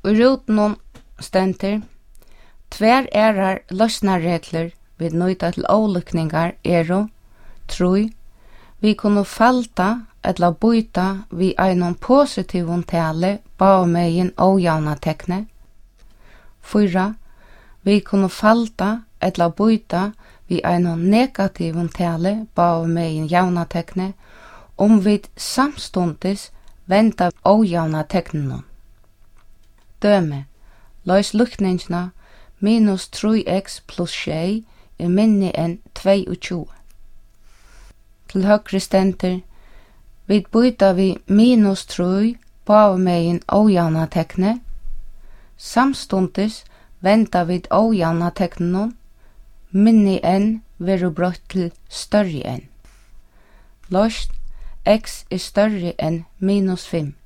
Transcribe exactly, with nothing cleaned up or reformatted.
Og roten stenter, tver erar løsnarregler vi nøyta til avlukningar eru, troi, vi kunne falta eller byta vi einon positivum tale bavmegin ojavna tekne. Fyra, vi kunne falta eller byta vi einon negativum tale bavmegin javna tekne, om vi samstundis venda ojavna teknenon. Døme, løys lukningsna minus tre x pluss sju er minni enn tjueto. Til høgre stenter, vi byta vi minus tre bavmegin ojavna tekne, samstundis venda vi ojavna teknenon, minni enn veru brøtt til større enn. Løst, x er større enn minus fem.